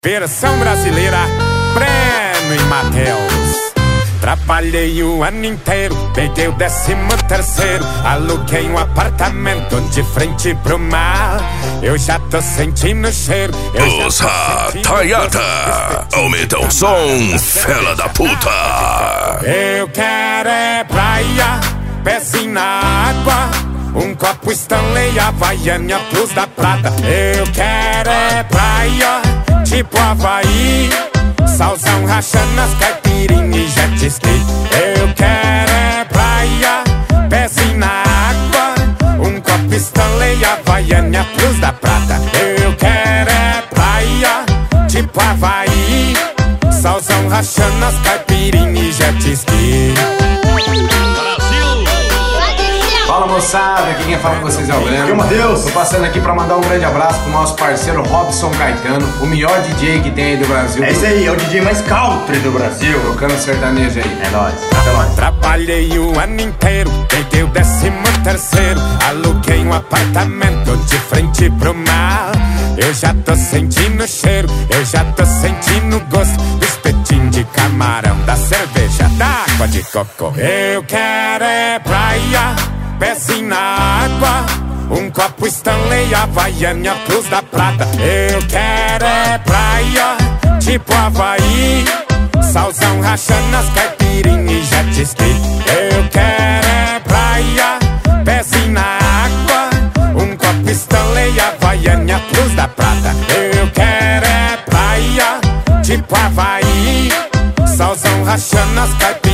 Versão brasileira, Breno e Matheus. Trabalhei o ano inteiro, peguei o 13º, aluguei um apartamento de frente pro mar. Eu já tô sentindo o cheiro. Os Rataiada, aumenta o som, fela da puta. Eu quero é praia, pezinho na água, um copo Stanley, Havaiana Plus da Prata. Eu quero é praia, tipo Havaí, salzão rachando as caipirinhas e jet ski. Eu quero é praia, pezinho na água, um copo Stanley, Havaiana Plus da Prata. Eu quero é praia, tipo Havaí, salzão rachando as caipirinhas e jet ski. Fala moçada, aqui quem fala com vocês é o Breno. Aqui é o Matheus. Tô passando aqui pra mandar um grande abraço pro nosso parceiro Robson Caetano, o melhor DJ que tem aí do Brasil. É isso aí, é o DJ mais country do Brasil. Tocando sertanejo aí. É nóis, até mais. Trabalhei o ano inteiro, peguei o 13º, aluguei um apartamento de frente pro mar. Eu já tô sentindo o cheiro, eu já tô sentindo o gosto do espetinho de camarão, da cerveja, da água de coco. Eu quero é praia, pezinho na água, um copo Stanley, Havaiana Plus da Prata. Eu quero é praia, tipo Havaí, salzão rachando as caipirinhas e jet ski. Eu quero é praia, pezinho na água, um copo Stanley, Havaiana Plus da Prata. Eu quero é praia, tipo Havaí, salzão rachando as caipirinhas